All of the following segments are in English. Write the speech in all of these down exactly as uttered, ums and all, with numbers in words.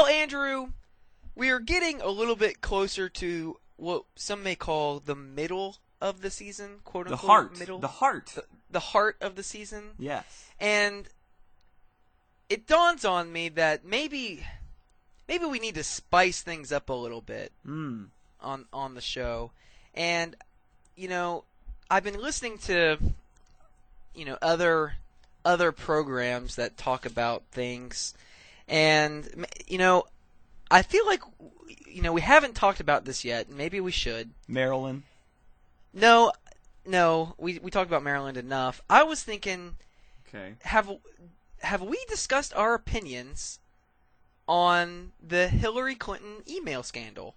Well, Andrew, we are getting a little bit closer to what some may call the middle of the season, quote unquote. The heart. Middle. The heart. The, the heart of the season. Yes. And it dawns on me that maybe, maybe we need to spice things up a little bit Mm. on on the show. And you know, I've been listening to, you know, other other programs that talk about things, and you know, I feel like, you know, we haven't talked about this yet. Maybe we should. Maryland. No, no, we we talked about Maryland enough. I was thinking, Okay. have have we discussed our opinions on the Hillary Clinton email scandal?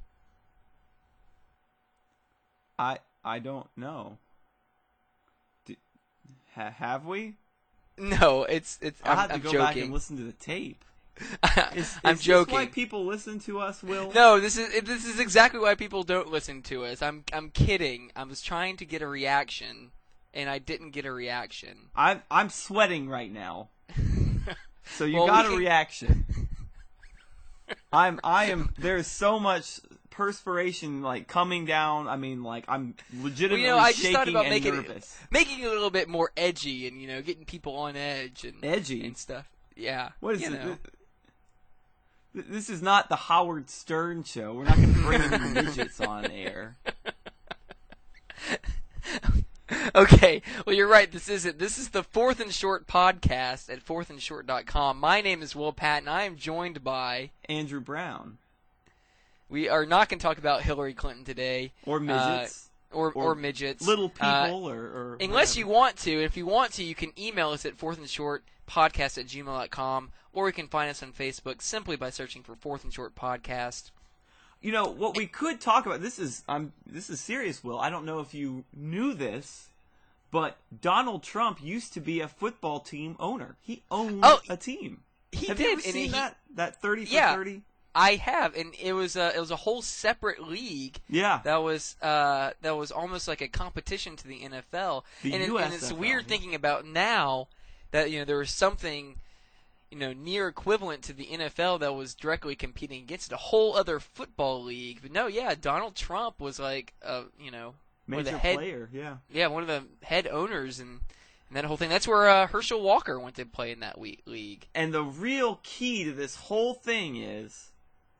I I don't know. D- ha- have we? No, it's it's. I'll I'm, have to I'm go joking. back and listen to the tape. Is, I'm is joking. This why people listen to us, Will? No, this is this is exactly why people don't listen to us. I'm I'm kidding. I was trying to get a reaction, and I didn't get a reaction. I'm I'm sweating right now. So you Well, got we a can- reaction. I'm I am. There's so much perspiration like coming down. I mean, like I'm Well, legitimately you know, I just shaking thought about and making nervous. it making it a little bit more edgy, and you know, getting people on edge and Edgy? and stuff. Yeah. What is you it? know. Th- This is not the Howard Stern show. We're not going to bring any midgets on air. Okay, well, you're right. This isn't. This is the Fourth and Short podcast at fourth and short dot com. My name is Will Patton. I am joined by. Andrew Brown. We are not going to talk about Hillary Clinton today. Or midgets. Uh, or, or, or midgets. Little people Uh, or, or unless whatever. you want to. If you want to, you can email us at fourth and short podcast at gmail dot com, or you can find us on Facebook simply by searching for Fourth and Short Podcast. You know what we could talk about. This is I'm this is serious, Will. I don't know if you knew this, but Donald Trump used to be a football team owner. He owned Oh, a team. He Have did, you ever and seen he, that that thirty for Yeah. thirty? I have, and it was a it was a whole separate league. Yeah. That was uh, that was almost like a competition to the N F L, The and, it, and it's U S F L, weird yeah. thinking about now that you know there was something, you know, near equivalent to the N F L that was directly competing against a whole other football league. But no, yeah, Donald Trump was like, uh, you know, one of Major the head, player, yeah. yeah, one of the head owners and. And that whole thing. That's where uh, Herschel Walker went to play in that we- league. And the real key to this whole thing is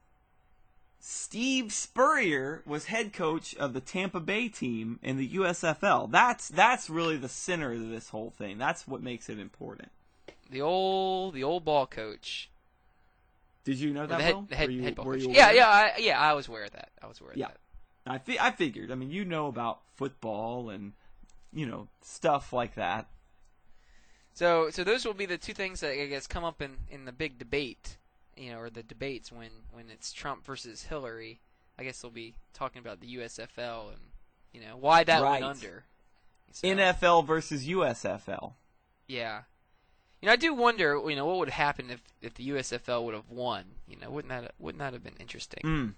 Steve Spurrier was head coach of the Tampa Bay team in the U S F L. That's that's really the center of this whole thing. That's what makes it important. The old, the old ball coach. Did you know Or that, the head, Will? the head, Were you, head ball were coach. you Yeah, aware? yeah, I, yeah. I was aware of that. I was aware of Yeah. that. I, fi- I figured. I mean, you know about football and, you know, stuff like that. So, so those will be the two things that I guess come up in, in the big debate, you know, or the debates when, when it's Trump versus Hillary. I guess they'll be talking about the U S F L and, you know, why that Right. went under. So, N F L versus U S F L. Yeah. You know, I do wonder, you know, what would happen if, if the U S F L would have won. You know, wouldn't that wouldn't that have been interesting? Mm.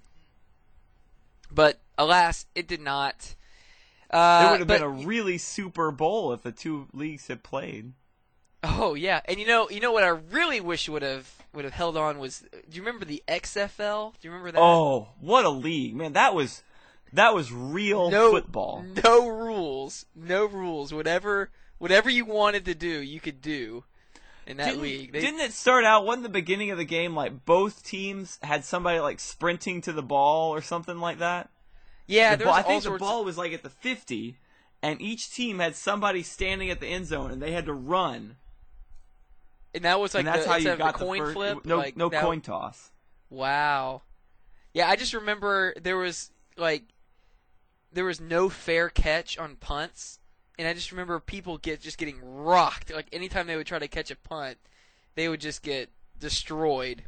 But alas, it did not. It Uh, would have but- been a really Super Bowl if the two leagues had played. Oh yeah, and you know, you know what I really wish would have would have held on was. Do you remember the X F L? Do you remember that? Oh, what a league, man! That was that was real no football. No rules, no rules. Whatever, whatever you wanted to do, you could do in that Didn't, league. They, didn't it start out? Wasn't the beginning of the game like both teams had somebody like sprinting to the ball or something like that? yeah, The there's ball, I all think the sorts. ball was like at the fifty, and each team had somebody standing at the end zone, and they had to run. and that was like and that's the, how instead you of got the coin first, flip. No, like, no that- coin toss. Wow. Yeah, I just remember there was like there was no fair catch on punts, and I just remember people get just getting rocked. Like anytime they would try to catch a punt, they would just get destroyed.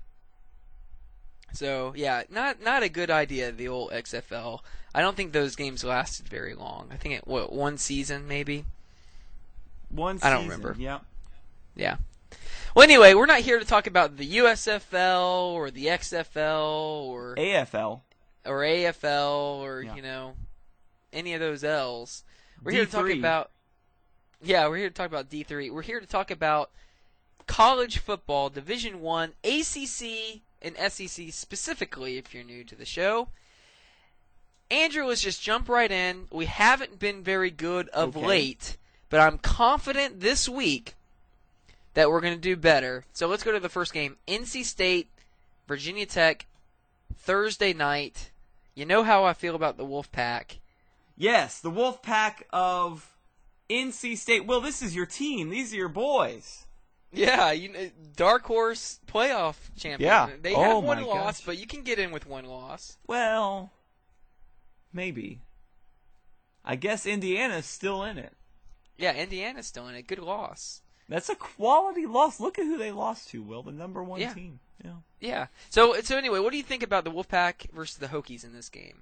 So yeah, not not a good idea. The old X F L. I don't think those games lasted very long. I think it what one season maybe. One I season, don't remember. Yeah. Yeah. Well, anyway, we're not here to talk about the U S F L or the X F L or A F L. or A F L or Yeah. you know any of those L's. We're here to D three. talk about yeah, we're here to talk about D three. We're here to talk about college football, Division One, A C C in S E C specifically, if you're new to the show. Andrew, let's just jump right in. We haven't been very good of Okay. late, but I'm confident this week that we're going to do better. So let's go to the first game. N C State, Virginia Tech, Thursday night. You know how I feel about the Wolfpack. Yes, the Wolfpack of N C State. Well, this is your team. These are your boys. Yeah, you know, dark horse playoff champion. Yeah. They Oh, have one my loss, gosh. but you can get in with one loss. Well, maybe. I guess Indiana's still in it. Yeah, Indiana's still in it. Good loss. That's a quality loss. Look at who they lost to, Will. The number one Yeah. team. Yeah. Yeah. So so anyway, what do you think about the Wolfpack versus the Hokies in this game?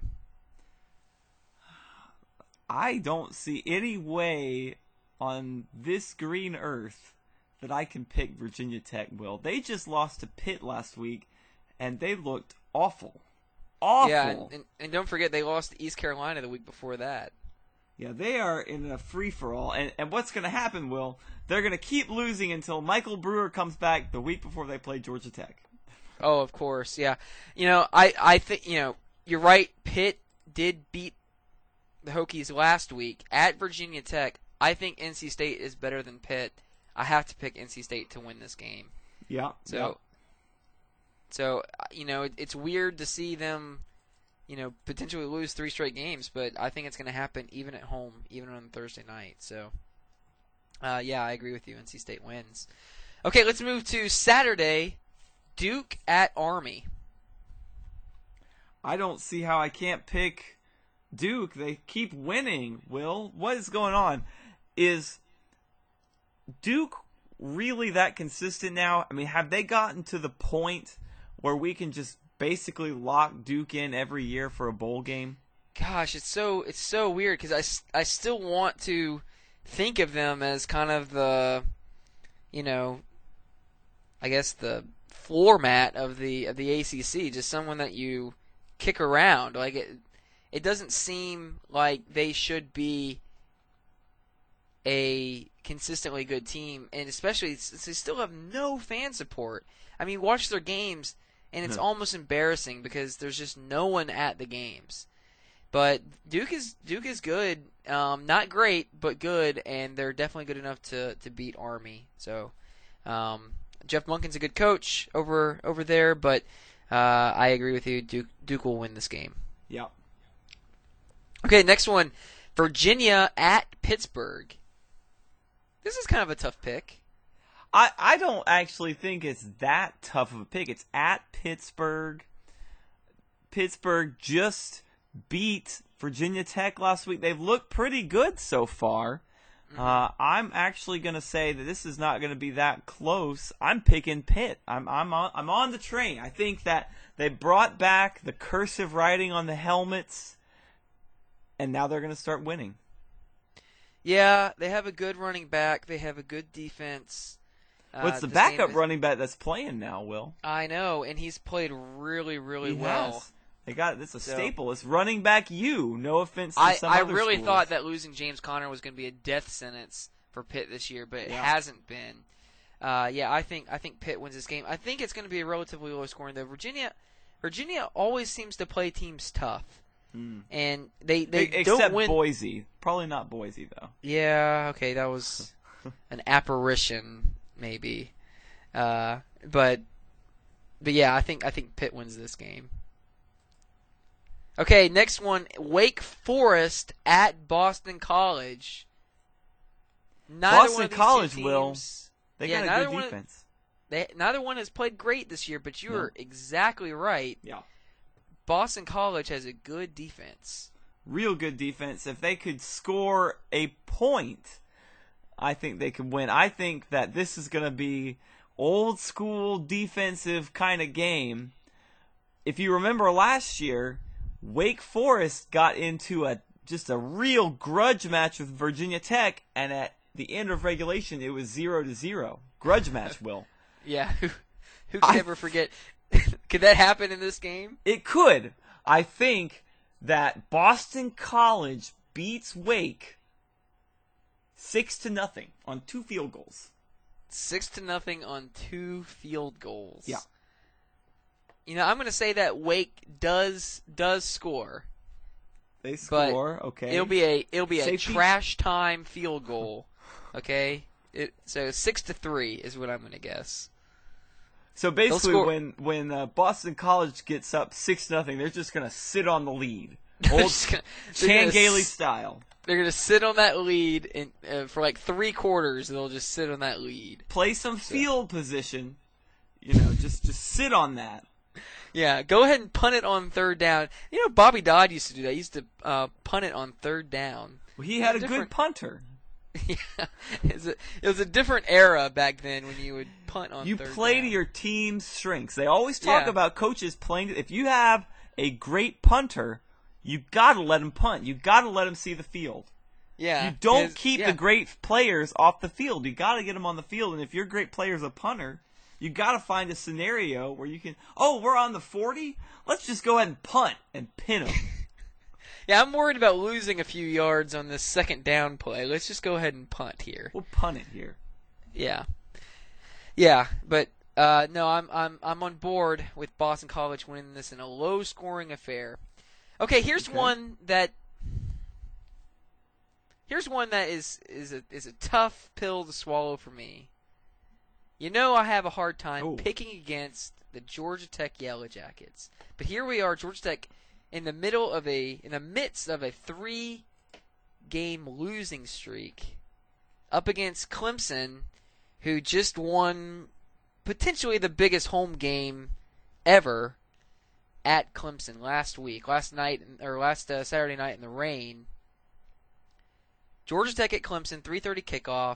I don't see any way on this green earth that I can pick Virginia Tech, Will. They just lost to Pitt last week, and they looked awful. Awful. Yeah, and, and, and don't forget they lost to East Carolina the week before that. Yeah, they are in a free-for-all. And, and what's going to happen, Will, they're going to keep losing until Michael Brewer comes back the week before they play Georgia Tech. Oh, of course, yeah. You know, I, I think, you know, you're right. Pitt did beat the Hokies last week at Virginia Tech. I think N C State is better than Pitt. I have to pick N C State to win this game. Yeah. So, yeah. so you know, it, it's weird to see them, you know, potentially lose three straight games, but I think it's going to happen even at home, even on Thursday night. So, uh, yeah, I agree with you. N C State wins. Okay, let's move to Saturday. Duke at Army. I don't see how I can't pick Duke. They keep winning, Will. What is going on? Is Duke really that consistent now? I mean, have they gotten to the point where we can just basically lock Duke in every year for a bowl game? Gosh, it's so it's so weird because I, s- I still want to think of them as kind of the, you know, I guess the floor mat of the of the A C C, just someone that you kick around. Like it, it doesn't seem like they should be a consistently good team, and especially since they still have no fan support. I mean, watch their games, and it's Hmm. almost embarrassing because there's just no one at the games. But Duke is Duke is good, um, not great, but good, and they're definitely good enough to, to beat Army. So um, Jeff Monken's a good coach over over there, but uh, I agree with you. Duke Duke will win this game. Yeah. Okay, next one, Virginia at Pittsburgh. This is kind of a tough pick. I, I don't actually think it's that tough of a pick. It's at Pittsburgh. Pittsburgh just beat Virginia Tech last week. They've looked pretty good so far. Mm-hmm. Uh, I'm actually going to say that this is not going to be that close. I'm picking Pitt. I'm I'm on I'm on the train. I think that they brought back the cursive writing on the helmets, and now they're going to start winning. Yeah, they have a good running back. They have a good defense. Uh, What's the his backup name is- running back that's playing now, Will? I know, and he's played really, really He well. has. They got it's a So- staple. It's running back you. No offense to I, some I other really schools. thought that losing James Conner was going to be a death sentence for Pitt this year, but it Yeah. hasn't been. Uh, yeah, I think I think Pitt wins this game. I think it's going to be a relatively low scoring though. Virginia, Virginia always seems to play teams tough, Hmm. and they they E- don't Except win. Boise. Probably not Boise though. Yeah, okay, that was an apparition, maybe. Uh, but but yeah, I think I think Pitt wins this game. Okay, next one, Wake Forest at Boston College. Neither Boston one of these College, two Will. teams, They Yeah, got a neither good one- defense. they, neither one has played great this year, but you No. are exactly right. Yeah. Boston College has a good defense. Real good defense. If they could score a point, I think they could win. I think that this is going to be old school defensive kind of game. If you remember last year, Wake Forest got into a just a real grudge match with Virginia Tech, and at the end of regulation, it was zero to zero. Grudge match, Will. Yeah, who, who can I- ever forget? Could that happen in this game? It could. I think that Boston College beats Wake six to nothing on two field goals. Six to nothing on two field goals. Yeah. You know, I'm going to say that Wake does does score. They But score, okay. It'll be a it'll be a Safety- trash time field goal. Okay? It, so six to three is what I'm going to guess. So basically, score- when when uh, Boston College gets up six nothing, they're just gonna sit on the lead, They're old just gonna- they're Chan gonna Gailey s- style. They're going to sit on that lead and uh, for like three quarters. They'll just sit on that lead. Play some field position, you know, just just sit on that. Yeah, go ahead and punt it on third down. You know, Bobby Dodd used to do that. He used to uh, punt it on third down. Well, he had a Different- good punter. Yeah, it was, a, it was a different era back then when you would punt on You third play down. to your team's strengths. They always talk Yeah. about coaches playing. If you have a great punter, you gotta let him punt. You gotta let him see the field. Yeah, You don't his- keep yeah. the great players off the field. You gotta get them on the field. And if your great player's a punter, you gotta find a scenario where you can. Oh, we're on the forty. Let's just go ahead and punt and pin them. Yeah, I'm worried about losing a few yards on this second down play. Let's just go ahead and punt here. We'll punt it here. Yeah, yeah, but uh, no, I'm I'm I'm on board with Boston College winning this in a low-scoring affair. Okay, here's Okay. one that here's one that is is a is a tough pill to swallow for me. You know, I have a hard time Ooh. picking against the Georgia Tech Yellow Jackets, but here we are, Georgia Tech, in the middle of a in the midst of a three-game losing streak, up against Clemson, who just won potentially the biggest home game ever at Clemson last week, last night or last uh, Saturday night in the rain. Georgia Tech at Clemson, three thirty kickoff.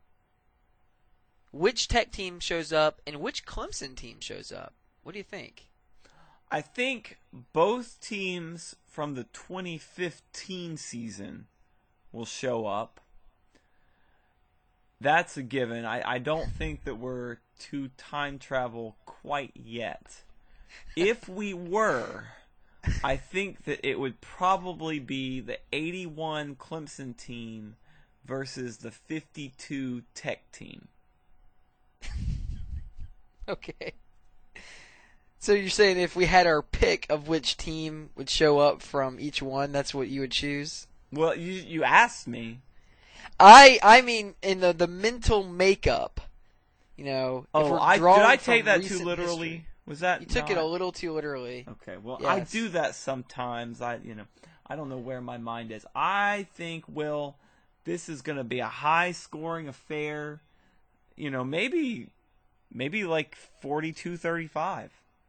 Which Tech team shows up and which Clemson team shows up? What do you think? I think both teams from the twenty fifteen season will show up. That's a given. I, I don't think that we're to time travel quite yet. If we were, I think that it would probably be the eighty-one Clemson team versus the fifty-two Tech team. Okay. So you're saying if we had our pick of which team would show up from each one, that's what you would choose? Well, you you asked me. I I mean in the the mental makeup, you know. If Oh, we're I did drawing I from take that too recent literally? history. Was that You took it not- a little too literally. Okay, well, I Yes. do that sometimes. I, you know, I don't know where my mind is. I think, Will, this is going to be a high-scoring affair. You know, maybe, maybe like forty-two thirty-five.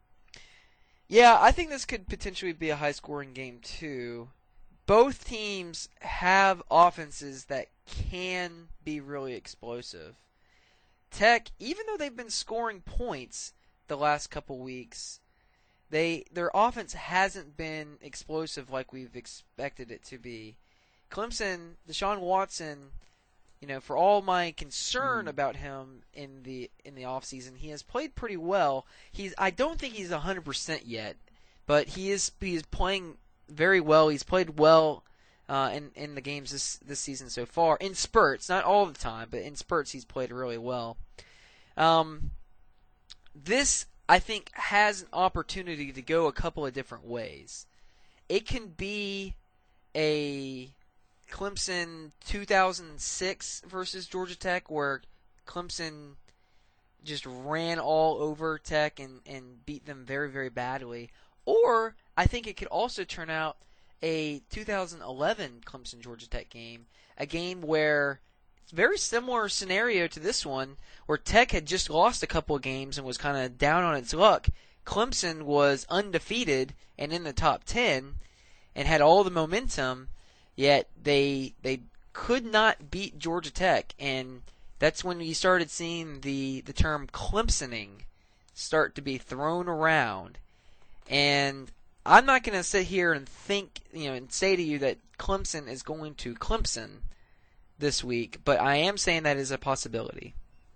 Yeah, I think this could potentially be a high-scoring game too. Both teams have offenses that can be really explosive. Tech, even though they've been scoring points the last couple weeks, they their offense hasn't been explosive like we've expected it to be. Clemson, Deshaun Watson, you know, for all my concern Mm. about him in the in the offseason, he has played pretty well. He's I don't think he's one hundred percent yet, but he is he is playing very well. He's played well uh, in in the games this this season so far. In spurts, not all the time, but in spurts he's played really well. Um, this I think has an opportunity to go a couple of different ways. It can be a Clemson two thousand six versus Georgia Tech, where Clemson just ran all over Tech and, and beat them very, very badly. Or I think it could also turn out a two thousand eleven Clemson Georgia Tech game, a game where it's a very similar scenario to this one, where Tech had just lost a couple of games and was kind of down on its luck. Clemson was undefeated and in the top ten and had all the momentum, yet they they could not beat Georgia Tech, and that's when you started seeing the, the term Clemsoning start to be thrown around. And I'm not going to sit here and think, you know, and say to you that Clemson is going to Clemson this week, but I am saying that is a possibility.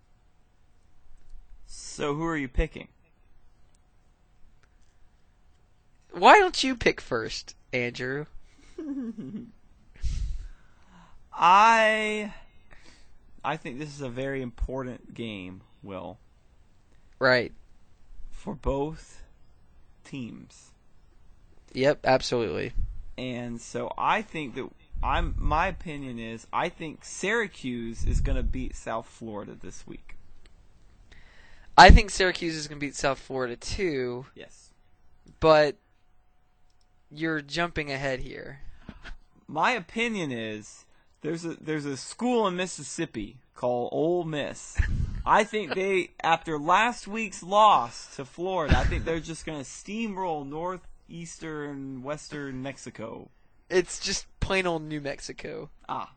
So who are you picking? Why don't you pick first, Andrew? I I think this is a very important game, Will, Right. for both teams. Yep, absolutely. And so I think that I'm my opinion is I think Syracuse is going to beat South Florida this week. I think Syracuse is going to beat South Florida too. Yes. But you're jumping ahead here. My opinion is there's a there's a school in Mississippi called Ole Miss. I think they, after last week's loss to Florida, I think they're just going to steamroll northeastern, western Mexico. It's just plain old New Mexico. Ah.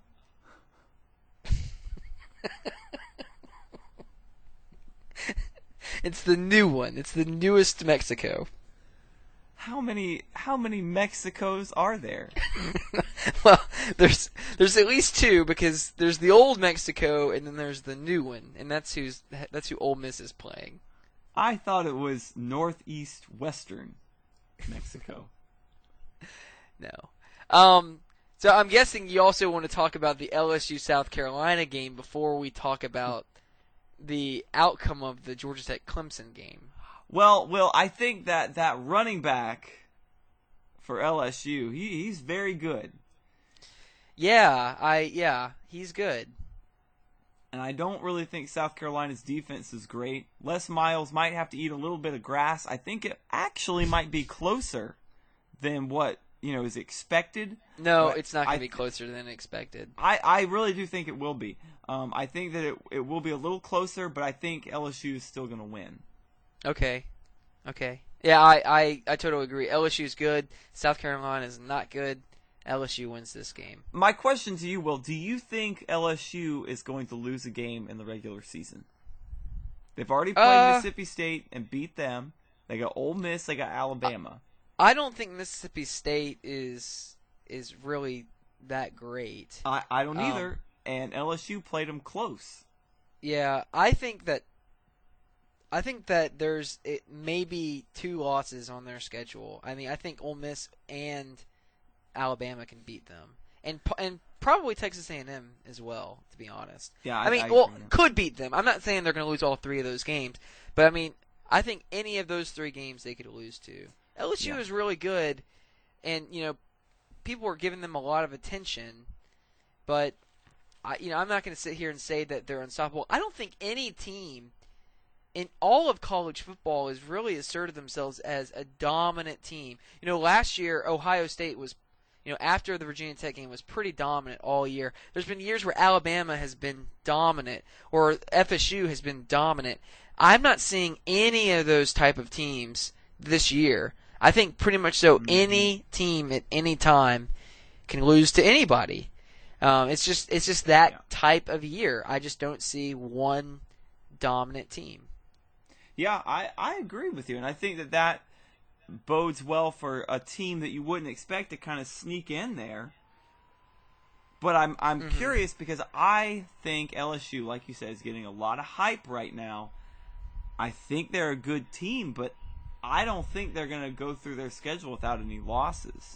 It's the new one. It's the newest Mexico. How many how many Mexicos are there? Well, there's there's at least two, because there's the old Mexico and then there's the new one, and that's who's that's who Ole Miss is playing. I thought it was northeast western Mexico. No. Um so I'm guessing you also want to talk about the L S U South Carolina game before we talk about the outcome of the Georgia Tech Clemson game. Well, Will, I think that that running back for L S U, he, he's very good. Yeah, I yeah, he's good. And I don't really think South Carolina's defense is great. Les Miles might have to eat a little bit of grass. I think it actually might be closer than what, you know, is expected. No, But it's not going I- to be closer than expected. I, I really do think it will be. Um, I think that it, it will be a little closer, but I think L S U is still going to win. Okay. Okay. Yeah, I, I, I totally agree. L S U is good. South Carolina is not good. L S U wins this game. My question to you, Will, do you think L S U is going to lose a game in the regular season? They've already played Uh, Mississippi State and beat them. They got Ole Miss, they got Alabama. I don't think Mississippi State is is really that great. I, I don't Um, either. And L S U played them close. Yeah, I think that I think that there's it maybe two losses on their schedule. I mean, I think Ole Miss and Alabama can beat them, and po- and probably Texas A and M as well. To be honest, Yeah, I, mean, I well, agree. could beat them. I'm not saying they're going to lose all three of those games, but I mean, I think any of those three games they could lose to. L S U Yeah. is really good, and you know, people are giving them a lot of attention, but I, you know, I'm not going to sit here and say that they're unstoppable. I don't think any team in all of college football has really asserted themselves as a dominant team. You know, last year Ohio State was, you know, after the Virginia Tech game was pretty dominant all year. There's been years where Alabama has been dominant or F S U has been dominant. I'm not seeing any of those type of teams this year. I think pretty much so Mhm. any team at any time can lose to anybody. Um, it's just it's just that Yeah. type of year. I just don't see one dominant team. Yeah, I, I agree with you. And I think that that bodes well for a team that you wouldn't expect to kind of sneak in there. But I'm I'm Mhm. curious because I think L S U, like you said, is getting a lot of hype right now. I think they're a good team, but I don't think they're going to go through their schedule without any losses.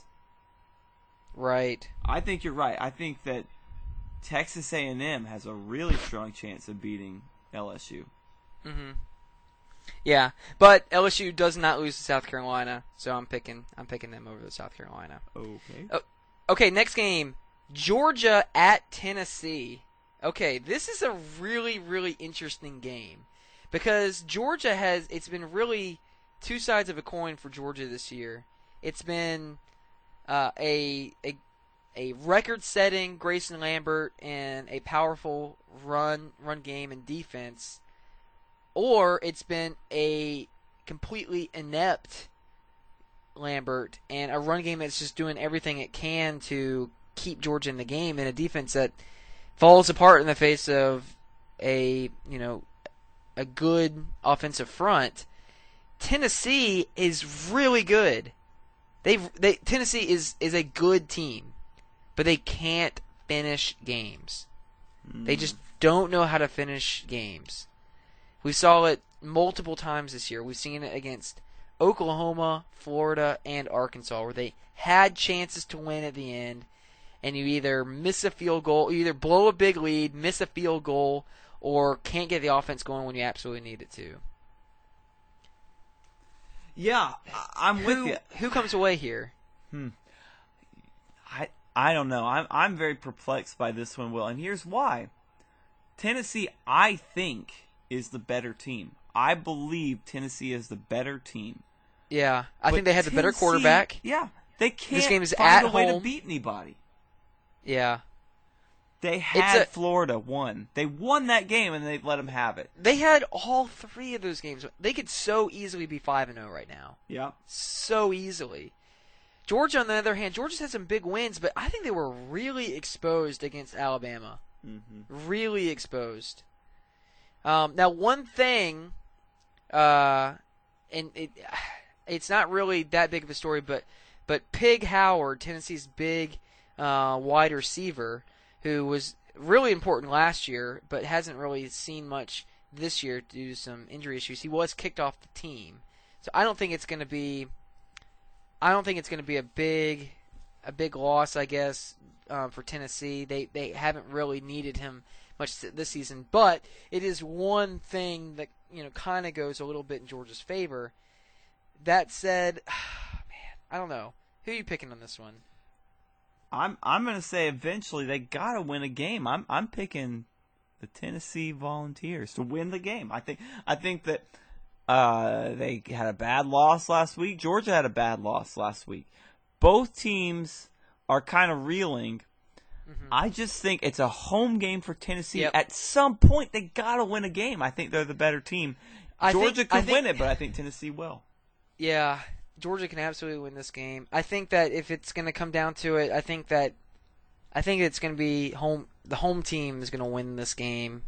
Right. I think you're right. I think that Texas A and M has a really strong chance of beating L S U. hmm Yeah, but L S U does not lose to South Carolina, so I'm picking I'm picking them over the South Carolina. Okay. Okay, next game, Georgia at Tennessee. Okay, this is a really really interesting game because Georgia has it's been really two sides of a coin for Georgia this year. It's been uh, a a a record-setting Grayson Lambert and a powerful run run game and defense, or it's been a completely inept Lambert and a run game that's just doing everything it can to keep Georgia in the game, and a defense that falls apart in the face of a you know a good offensive front. Tennessee is really good. They they Tennessee is is a good team, but they can't finish games. They just don't know how to finish games. We saw it multiple times this year. We've seen it against Oklahoma, Florida, and Arkansas, where they had chances to win at the end, and you either miss a field goal, you either blow a big lead, miss a field goal, or can't get the offense going when you absolutely need it to. Yeah, I- I'm with who, you. Who comes away here? I I don't know. I'm I'm very perplexed by this one, Will, and here's why. Tennessee, I think, is the better team. I believe Tennessee is the better team. Yeah, I But think they had the better Tennessee- quarterback. Yeah, they can't game is find at a way to home. beat anybody. Yeah, They had a- Florida won. They won that game, and they let them have it. they had all three of those games. They could so easily be five and zero right now. Yeah. So easily. Georgia, on the other hand, Georgia's had some big wins, but I think they were really exposed against Alabama. Mm-hmm. Really exposed. Um, now, one thing, uh, and it, it's not really that big of a story, but but Pig Howard, Tennessee's big uh, wide receiver, who was really important last year, but hasn't really seen much this year due to some injury issues. He was kicked off the team, so I don't think it's going to be. I don't think it's going to be a big, a big loss. I guess um, for Tennessee, they they haven't really needed him much this season, but it is one thing that you know kind of goes a little bit in Georgia's favor. That said, man, I don't know who are you picking on this one. I'm I'm gonna say eventually they gotta win a game. I'm I'm picking the Tennessee Volunteers to win the game. I think I think that uh, they had a bad loss last week. Georgia had a bad loss last week. Both teams are kind of reeling. Mm-hmm. I just think it's a home game for Tennessee. Yep. At some point, they gotta win a game. I think they're the better team. I Georgia think, could I think, win it, but I think Tennessee will. Yeah, Georgia can absolutely win this game. I think that if it's going to come down to it, I think that I think it's going to be home. The home team is going to win this game.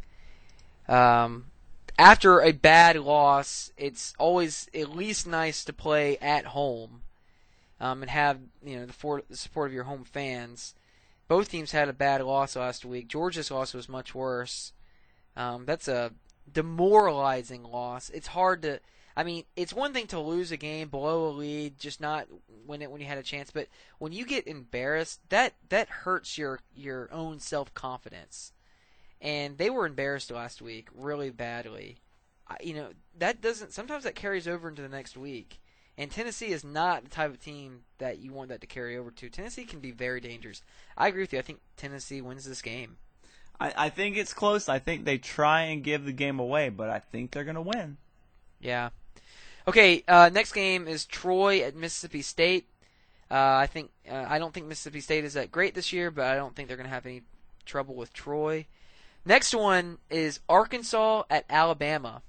Um, after a bad loss, it's always at least nice to play at home, um, and have you know the, for, the support of your home fans. Both teams had a bad loss last week. Georgia's loss was much worse. Um, that's a demoralizing loss. It's hard to. I mean, it's one thing to lose a game, blow a lead, just not win it when you had a chance. But when you get embarrassed, that that hurts your your own self confidence. And they were embarrassed last week, really badly. I, you know that doesn't. Sometimes that carries over into the next week. And Tennessee is not the type of team that you want that to carry over to. Tennessee can be very dangerous. I agree with you. I think Tennessee wins this game. I, I think it's close. I think they try and give the game away, but I think they're going to win. Yeah. Okay, uh, next game is Troy at Mississippi State. Uh, I think uh, I don't think Mississippi State is that great this year, but I don't think they're going to have any trouble with Troy. Next one is Arkansas at Alabama.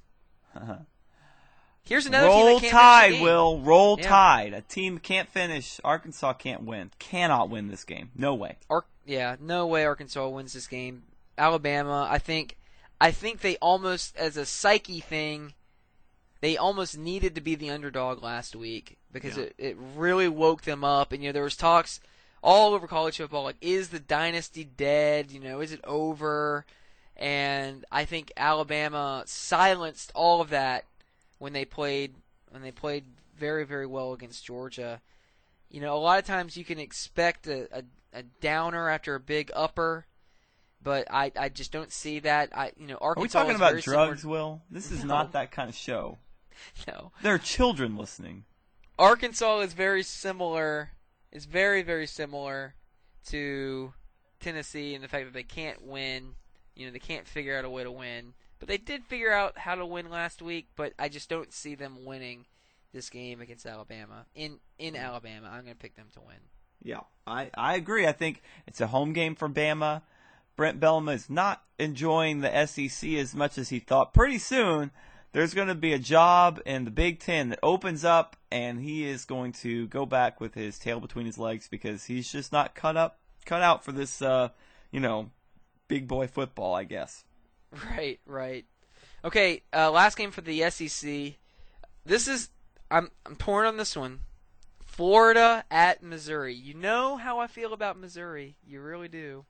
Here's another Roll team that can't Tide, finish the game. Will. Roll Yeah. Tide. A team can't finish. Arkansas can't win. Cannot win this game. No way. Ar- yeah, no way Arkansas wins this game. Alabama, I think, I think they almost, as a psyche thing, they almost needed to be the underdog last week because Yeah. it, it really woke them up. And you know there was talks all over college football like, is the dynasty dead? You know, is it over? And I think Alabama silenced all of that when they played when they played very very well against Georgia. You know, a lot of times you can expect a, a, a downer after a big upper, but I, I just don't see that. I you know Arkansas. Are we talking is about very drugs, similar- Will? This is No. not that kind of show. No, There are children listening. Arkansas is very similar. Is very very similar to Tennessee in the fact that they can't win. You know, they can't figure out a way to win. But they did figure out how to win last week, but I just don't see them winning this game against Alabama. In in Alabama, I'm going to pick them to win. Yeah, I, I agree. I think it's a home game for Bama. Brent Bellama is not enjoying the S E C as much as he thought. Pretty soon, there's going to be a job in the Big Ten that opens up, and he is going to go back with his tail between his legs because he's just not cut up, cut out for this, uh, you know, big boy football, I guess. Right, right. Okay, uh, last game for the S E C. This is I'm I'm torn on this one. Florida at Missouri. You know how I feel about Missouri. You really do.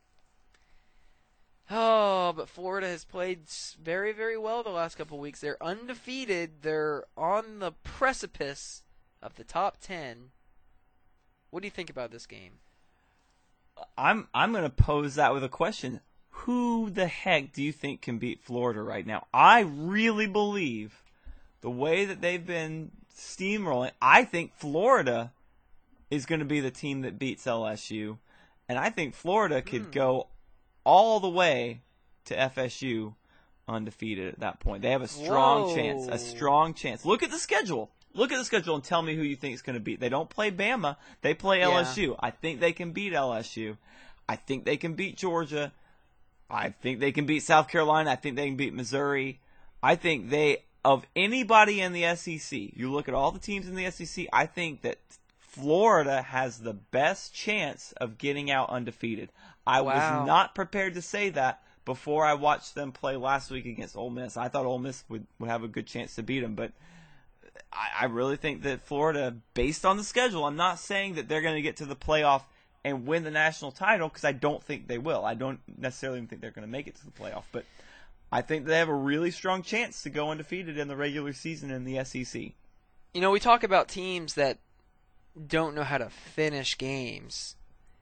Oh, but Florida has played s- very, very well the last couple weeks. They're undefeated. They're on the precipice of the top ten. What do you think about this game? I'm I'm going to pose that with a question. Who the heck do you think can beat Florida right now? I really believe the way that they've been steamrolling. I think Florida is going to be the team that beats L S U, and I think Florida could Mm. go all the way to F S U undefeated at that point. They have a strong Whoa. chance, a strong chance. Look at the schedule. Look at the schedule and tell me who you think is going to beat. They don't play Bama. They play Yeah. L S U. I think they can beat L S U. I think they can beat Georgia. I think they can beat South Carolina. I think they can beat Missouri. I think they, of anybody in the S E C, you look at all the teams in the S E C, I think that Florida has the best chance of getting out undefeated. I Wow. was not prepared to say that before I watched them play last week against Ole Miss. I thought Ole Miss would, would have a good chance to beat them, but I, I really think that Florida, based on the schedule, I'm not saying that they're going to get to the playoff and win the national title because I don't think they will. I don't necessarily even think they're going to make it to the playoff, but I think they have a really strong chance to go undefeated in the regular season in the S E C. You know, we talk about teams that don't know how to finish games.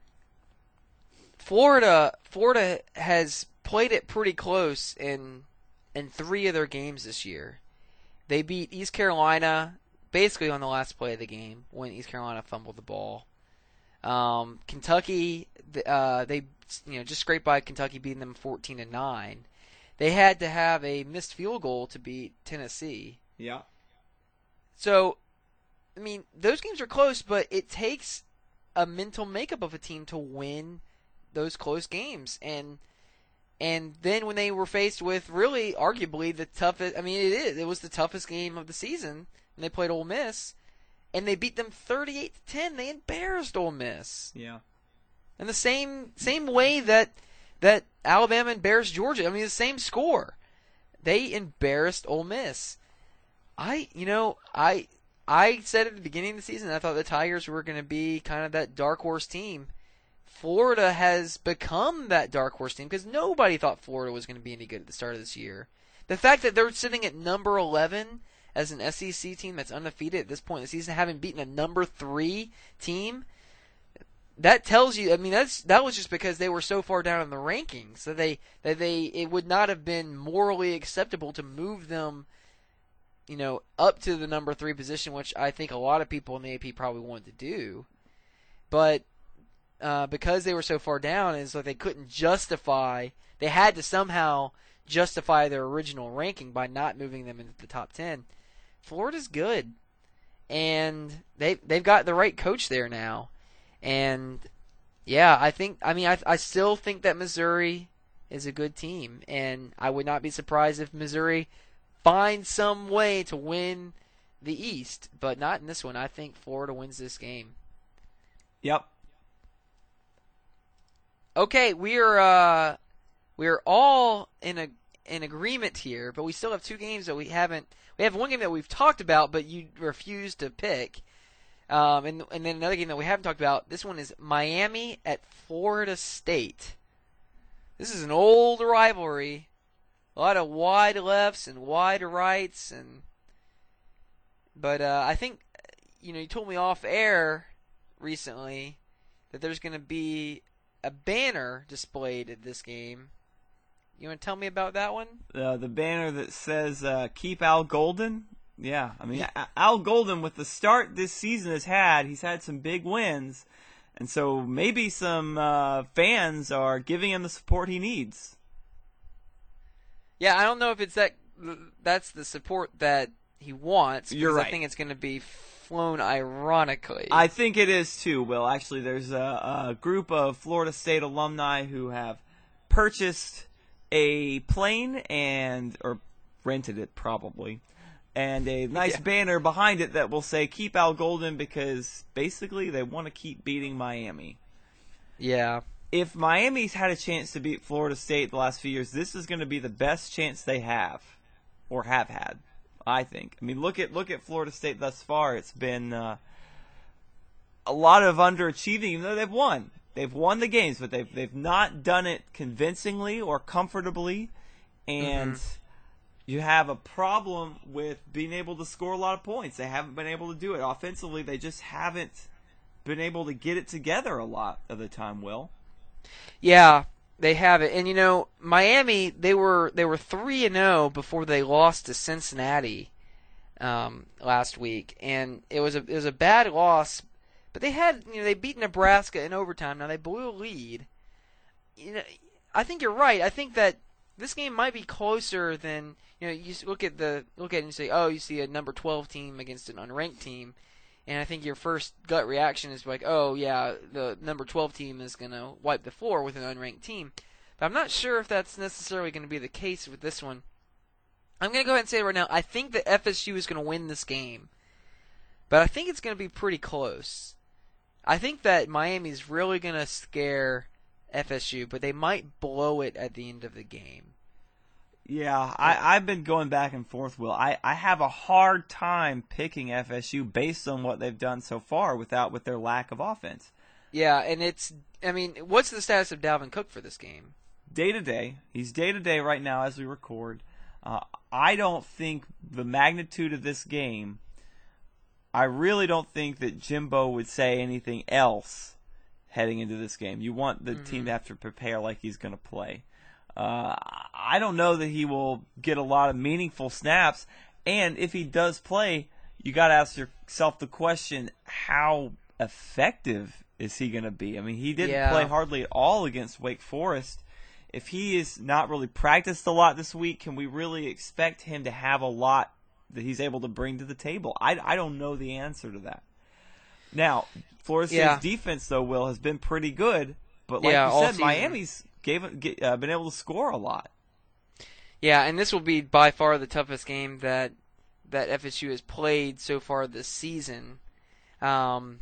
Florida, Florida has played it pretty close in in three of their games this year. They beat East Carolina basically on the last play of the game when East Carolina fumbled the ball. Um, Kentucky, uh, they you know just scraped by Kentucky, beating them fourteen to nine. They had to have a missed field goal to beat Tennessee. Yeah. So, I mean, those games are close, but it takes a mental makeup of a team to win those close games. And and then when they were faced with really, arguably, the toughest, I mean, it is, it was the toughest game of the season, and they played Ole Miss, and they beat them thirty-eight to ten. They embarrassed Ole Miss. Yeah. In the same same way that that Alabama embarrassed Georgia. I mean, the same score. They embarrassed Ole Miss. I, you know, I I said at the beginning of the season I thought the Tigers were going to be kind of that dark horse team. Florida has become that dark horse team because nobody thought Florida was going to be any good at the start of this year. The fact that they're sitting at number eleven as an S E C team that's undefeated at this point in the season, having beaten a number three team, that tells you. I mean, that's that was just because they were so far down in the rankings that they that they it would not have been morally acceptable to move them, you know, up to the number three position, which I think a lot of people in the A P probably wanted to do. But uh, because they were so far down, is like they couldn't justify. They had to somehow justify their original ranking by not moving them into the top ten. Florida's good, and they they've got the right coach there now. And yeah, I think I mean I I still think that Missouri is a good team, and I would not be surprised if Missouri finds some way to win the East, but not in this one. I think Florida wins this game. Yep. Okay, we're uh we're all in a in agreement here, but we still have two games that we haven't. We have one game that we've talked about, but you refused to pick. Um, and, and then another game that we haven't talked about, this one is Miami at Florida State. This is an old rivalry. A lot of wide lefts and wide rights. and But uh, I think, you know, you told me off air recently that there's going to be a banner displayed at this game. You want to tell me about that one? Uh, the banner that says uh, "Keep Al Golden." Yeah, I mean Al Golden, with the start this season has had, he's had some big wins, and so maybe some uh, fans are giving him the support he needs. Yeah, I don't know if it's that. That's the support that he wants. You're right. I think it's going to be flown ironically. I think it is too, Will. Actually, there's a, a group of Florida State alumni who have purchased a plane and or rented it probably. And a nice Yeah. banner behind it that will say "Keep Al Golden," because basically they want to keep beating Miami. Yeah. If Miami's had a chance to beat Florida State the last few years, this is going to be the best chance they have, or have had, I think. I mean, look at look at Florida State thus far. It's been uh, a lot of underachieving, even though they've won. They've won the games, but they've they've not done it convincingly or comfortably, and. Mm-hmm. You have a problem with being able to score a lot of points. They haven't been able to do it. Offensively, they just haven't been able to get it together a lot of the time, Will. Yeah, they have it. And you know, Miami, they were they were three and oh before they lost to Cincinnati um, last week, and it was a it was a bad loss. But they had you know they beat Nebraska in overtime. Now they blew a lead. You know, I think you're right. I think that this game might be closer than you know. You look at the look at it and you say, oh, you see a number twelve team against an unranked team, and I think your first gut reaction is like, oh yeah, the number twelve team is gonna wipe the floor with an unranked team. But I'm not sure if that's necessarily going to be the case with this one. I'm going to go ahead and say it right now. I think that F S U is going to win this game, but I think it's going to be pretty close. I think that Miami's really going to scare F S U, but they might blow it at the end of the game. Yeah, I, I've been going back and forth, Will. I, I have a hard time picking F S U based on what they've done so far without with their lack of offense. Yeah, and it's, I mean, what's the status of Dalvin Cook for this game? Day to day. He's day to day right now as we record. Uh, I don't think the magnitude of this game, I really don't think that Jimbo would say anything else heading into this game. You want the mm-hmm. team to have to prepare like he's going to play. Uh, I don't know that he will get a lot of meaningful snaps, and if he does play, you got to ask yourself the question, how effective is he going to be? I mean, he didn't yeah. play hardly at all against Wake Forest. If he is not really practiced a lot this week, can we really expect him to have a lot that he's able to bring to the table? I, I don't know the answer to that. Now, Florida State's yeah. defense, though, Will, has been pretty good. But like yeah, you said, season. Miami's gave, get, uh, been able to score a lot. Yeah, and this will be by far the toughest game that that F S U has played so far this season. Um,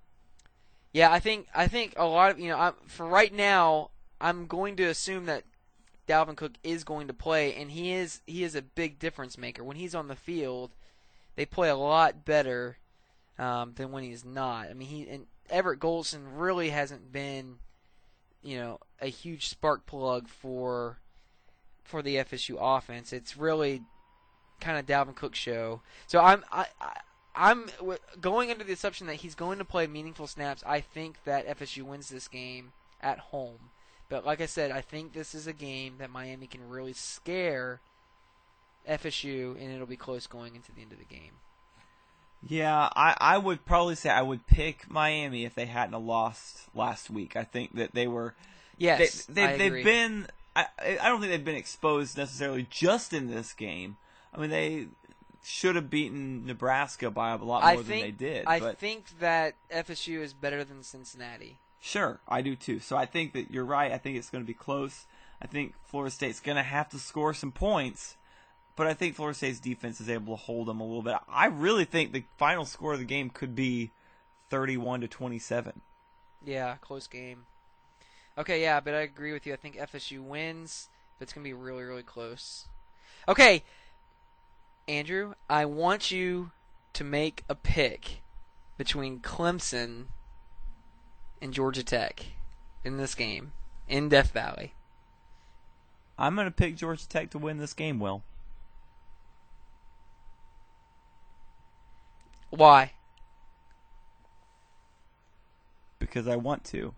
yeah, I think I think a lot of you know I, for right now, I'm going to assume that Dalvin Cook is going to play, and he is he is a big difference maker. When he's on the field, they play a lot better um, than when he's not. I mean, he and Everett Golson really hasn't been, you know, a huge spark plug for for the F S U offense. It's really kind of Dalvin Cook's show. So I'm I, I I'm going under the assumption that he's going to play meaningful snaps. I think that F S U wins this game at home. But like I said, I think this is a game that Miami can really scare F S U, and it'll be close going into the end of the game. Yeah, I, I would probably say I would pick Miami if they hadn't lost last week. I think that they were. Yes, they, they, I they've agree. been. I, I don't think they've been exposed necessarily just in this game. I mean, they should have beaten Nebraska by a lot more I than think, they did. I but think that F S U is better than Cincinnati. Sure, I do too. So I think that you're right. I think it's going to be close. I think Florida State's going to have to score some points, but I think Florida State's defense is able to hold them a little bit. I really think the final score of the game could be thirty-one to twenty-seven. Yeah, close game. Okay, yeah, but I agree with you. I think F S U wins, but it's going to be really, really close. Okay, Andrew, I want you to make a pick between Clemson and Georgia Tech in this game in Death Valley. I'm going to pick Georgia Tech to win this game, Will. Why? Because I want to.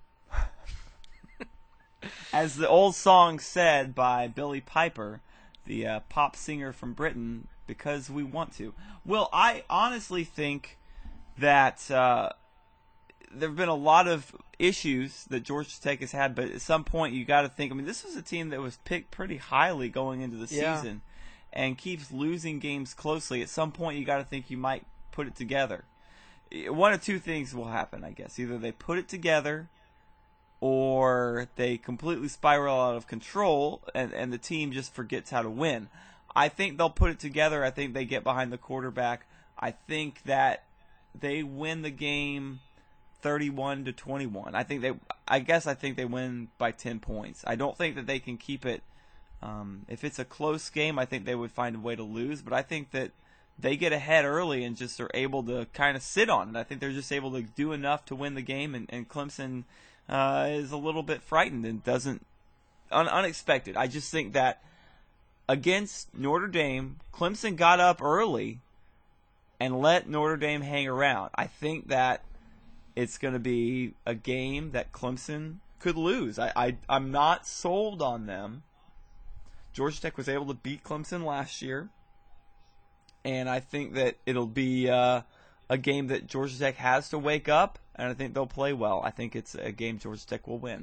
As the old song said by Billy Piper, the uh, pop singer from Britain, because we want to. Well, I honestly think that uh, there have been a lot of issues that Georgia Tech has had, but at some point you got to think, I mean, this was a team that was picked pretty highly going into the yeah. season and keeps losing games closely. At some point you got to think you might put it together. One of two things will happen, I guess. Either they put it together or they completely spiral out of control and, and the team just forgets how to win. I think they'll put it together. I think they get behind the quarterback. I think that they win the game thirty-one to twenty-one. I think they I guess I think they win by ten points. I don't think that they can keep it um, if it's a close game, I think they would find a way to lose, but I think that they get ahead early and just are able to kind of sit on it. I think they're just able to do enough to win the game, and, and Clemson uh, is a little bit frightened and doesn't un, unexpected. I just think that against Notre Dame, Clemson got up early and let Notre Dame hang around. I think that it's going to be a game that Clemson could lose. I, I, I'm not sold on them. Georgia Tech was able to beat Clemson last year. and I think that it'll be uh, a game that Georgia Tech has to wake up, and I think they'll play well. I think it's a game Georgia Tech will win.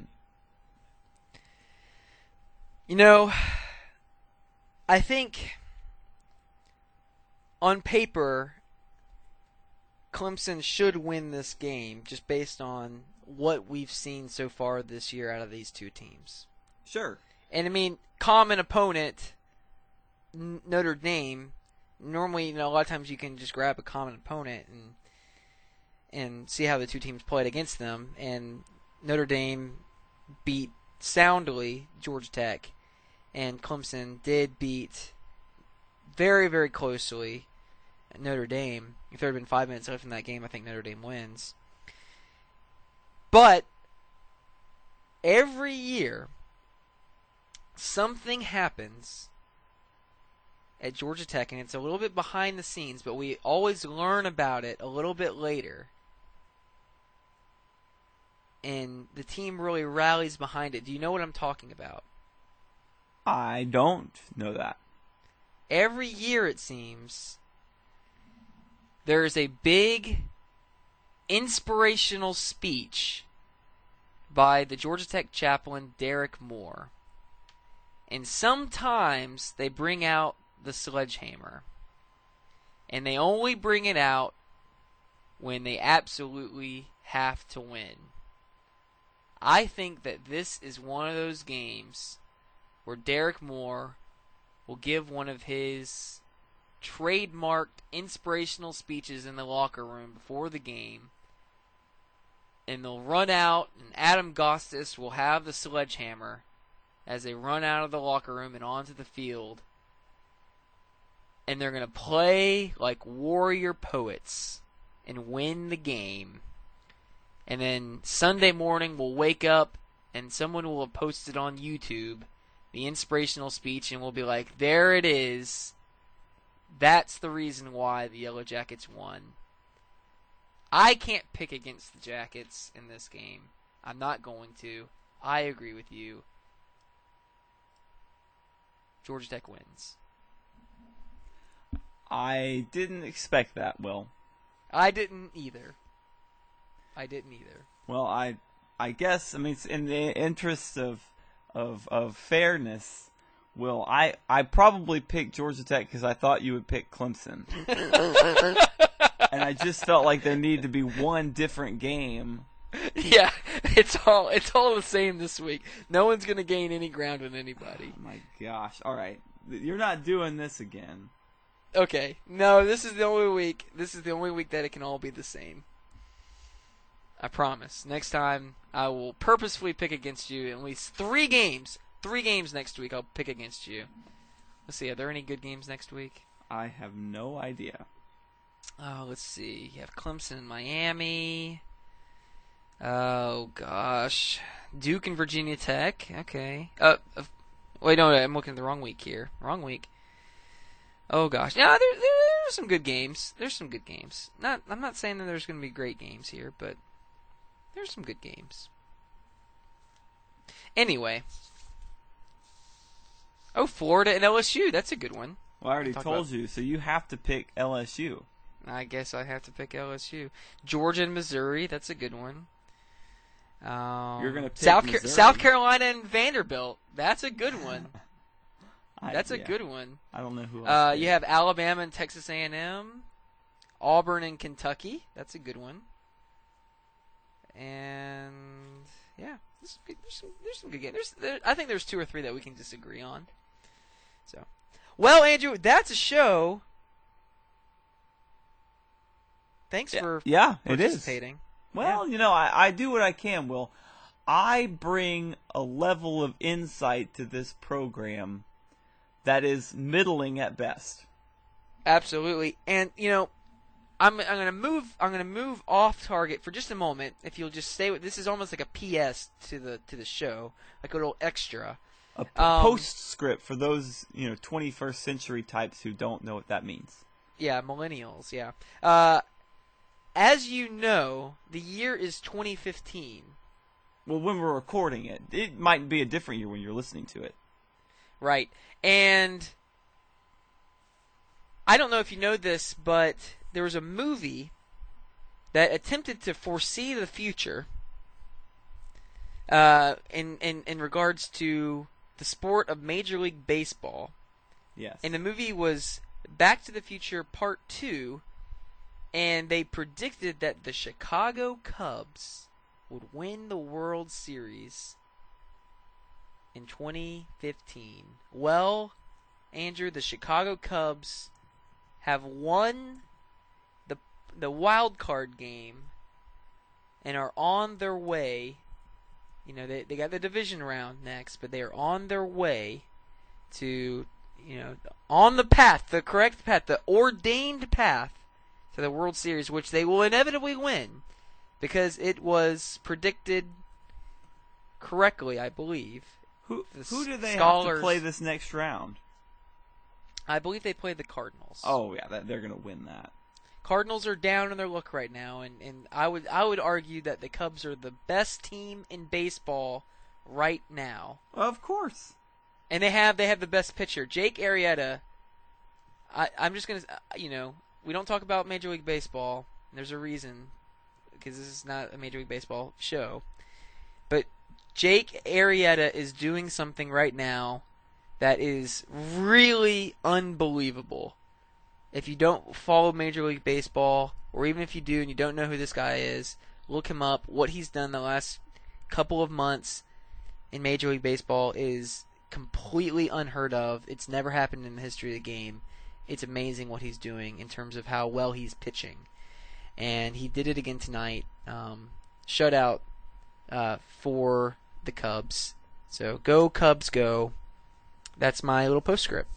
You know, I think on paper, Clemson should win this game just based on what we've seen so far this year out of these two teams. Sure. And I mean, common opponent, Notre Dame. Normally, you know, a lot of times you can just grab a common opponent and and see how the two teams played against them. And Notre Dame beat soundly Georgia Tech, and Clemson did beat very, very closely Notre Dame. If there had been five minutes left in that game, I think Notre Dame wins. But every year, something happens at Georgia Tech, and it's a little bit behind the scenes, but we always learn about it a little bit later. And the team really rallies behind it. Do you know what I'm talking about? I don't know that. Every year, it seems, there is a big inspirational speech by the Georgia Tech chaplain, Derek Moore. And sometimes they bring out the sledgehammer. And they only bring it out when they absolutely have to win. I think that this is one of those games where Derek Moore will give one of his trademarked inspirational speeches in the locker room before the game. And they'll run out, and Adam Gostis will have the sledgehammer as they run out of the locker room and onto the field. And they're going to play like warrior poets and win the game. And then Sunday morning we'll wake up and someone will have posted on YouTube the inspirational speech, and we'll be like, there it is. That's the reason why the Yellow Jackets won. I can't pick against the Jackets in this game. I'm not going to. I agree with you. Georgia Tech wins. I didn't expect that, Will. I didn't either. I didn't either. Well, I I guess, I mean, it's in the interest of of of fairness, Will, I, I probably picked Georgia Tech because I thought you would pick Clemson. And I just felt like there needed to be one different game. Yeah, it's all it's all the same this week. No one's going to gain any ground on anybody. Oh my gosh. All right. You're not doing this again. Okay. No, this is the only week. This is the only week that it can all be the same. I promise. Next time, I will purposefully pick against you in at least three games. Three games next week I'll pick against you. Let's see, are there any good games next week? I have no idea. Oh, let's see. You have Clemson and Miami. Oh, gosh. Duke and Virginia Tech. Okay. Uh, uh, wait, no, I'm looking at the wrong week here. Wrong week. Oh, gosh. Yeah, there, there, there's some good games. There's some good games. Not, I'm not saying that there's going to be great games here, but there's some good games. Anyway. Oh, Florida and L S U. That's a good one. Well, I already told about... you, so you have to pick L S U. I guess I have to pick L S U. Georgia and Missouri. That's a good one. Um, You're gonna pick South Missouri. Car- South Carolina and Vanderbilt. That's a good one. I, That's a yeah. good one. I don't know who else. Uh, you have Alabama and Texas A and M. Auburn and Kentucky. That's a good one. And yeah, there's, there's some there's some good games. There's there, I think there's two or three that we can disagree on. So, well, Andrew, that's a show. Thanks yeah, for yeah, participating. It is. Well, yeah. you know, I, I do what I can, Will. I bring a level of insight to this program that is middling at best. Absolutely. And, you know, I'm I'm going to move I'm going to move off target for just a moment. If you'll just stay with this is almost like a P S to the to the show, like a little extra. A um, postscript for those, you know, twenty-first century types who don't know what that means. Yeah, millennials, yeah. Uh As you know, the year is twenty fifteen. Well, when we're recording it, it might be a different year when you're listening to it. Right. And I don't know if you know this, but there was a movie that attempted to foresee the future uh, in, in, in regards to the sport of Major League Baseball. Yes. And the movie was Back to the Future Part two, and they predicted that the Chicago Cubs would win the World Series in twenty fifteen. Well, Andrew, the Chicago Cubs have won the the wild card game and are on their way. You know, they they got the division round next, but they are on their way to, you know, on the path, the correct path, the ordained path to the World Series, which they will inevitably win because it was predicted correctly, I believe. Who The who do they scholars, have to play this next round? I believe they play the Cardinals. Oh yeah, that, they're going to win that. Cardinals are down in their luck right now, and, and I would I would argue that the Cubs are the best team in baseball right now. Of course. And they have they have the best pitcher, Jake Arrieta. I I'm just gonna you know we don't talk about Major League Baseball. There's a reason, because this is not a Major League Baseball show. But Jake Arrieta is doing something right now that is really unbelievable. If you don't follow Major League Baseball, or even if you do and you don't know who this guy is, look him up. What he's done the last couple of months in Major League Baseball is completely unheard of. It's never happened in the history of the game. It's amazing what he's doing in terms of how well he's pitching. And he did it again tonight. Um, shutout uh, for the Cubs. So go Cubs go. That's my little postscript.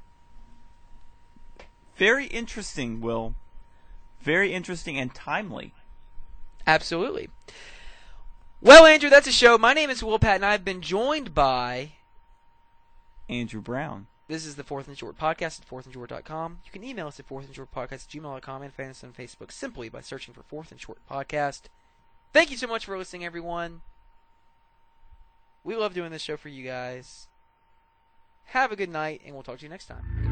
Very interesting, Will. Very interesting and timely. Absolutely. Well, Andrew, that's a show. My name is Will Pat, and I've been joined by Andrew Brown. This is the Fourth and Short Podcast at fourth and short dot com. You can email us at fourth and short podcast at gmail dot com and find us on Facebook simply by searching for Fourth and Short Podcast. Thank you so much for listening, everyone. We love doing this show for you guys. Have a good night, and we'll talk to you next time.